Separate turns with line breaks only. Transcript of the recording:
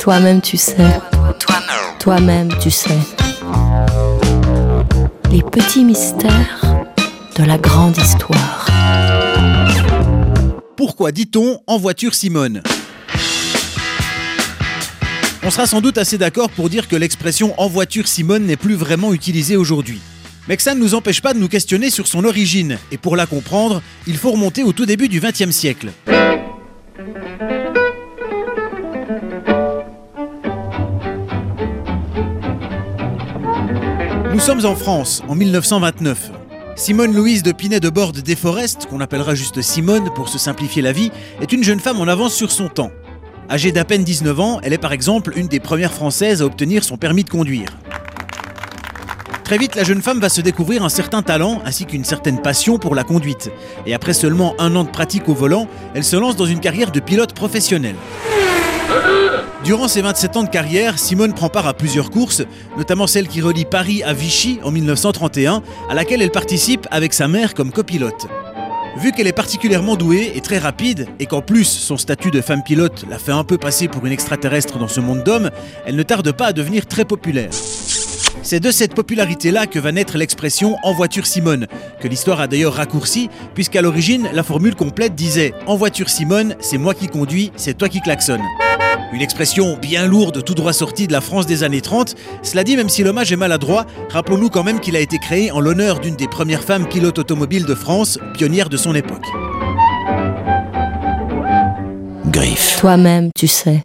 Toi-même tu sais. Toi-même tu sais. Les petits mystères de la grande histoire.
Pourquoi dit-on « en voiture Simone » ? On sera sans doute assez d'accord pour dire que l'expression « en voiture Simone » n'est plus vraiment utilisée aujourd'hui. Mais que ça ne nous empêche pas de nous questionner sur son origine. Et pour la comprendre, il faut remonter au tout début du XXe siècle. Nous sommes en France, en 1929. Simone-Louise de Pinet de Borde Desforest, qu'on appellera juste Simone pour se simplifier la vie, est une jeune femme en avance sur son temps. Âgée d'à peine 19 ans, elle est par exemple une des premières Françaises à obtenir son permis de conduire. Très vite, la jeune femme va se découvrir un certain talent ainsi qu'une certaine passion pour la conduite. Et après seulement 1 an de pratique au volant, elle se lance dans une carrière de pilote professionnel. Durant ses 27 ans de carrière, Simone prend part à plusieurs courses, notamment celle qui relie Paris à Vichy en 1931, à laquelle elle participe avec sa mère comme copilote. Vu qu'elle est particulièrement douée et très rapide, et qu'en plus son statut de femme pilote la fait un peu passer pour une extraterrestre dans ce monde d'hommes, elle ne tarde pas à devenir très populaire. C'est de cette popularité-là que va naître l'expression « en voiture Simone », que l'histoire a d'ailleurs raccourci, puisqu'à l'origine, la formule complète disait « en voiture Simone, c'est moi qui conduis, c'est toi qui klaxonne ». Une expression bien lourde, tout droit sortie de la France des années 30. Cela dit, même si l'hommage est maladroit, rappelons-nous quand même qu'il a été créé en l'honneur d'une des premières femmes pilotes automobiles de France, pionnière de son époque.
Griffe. Toi-même tu sais.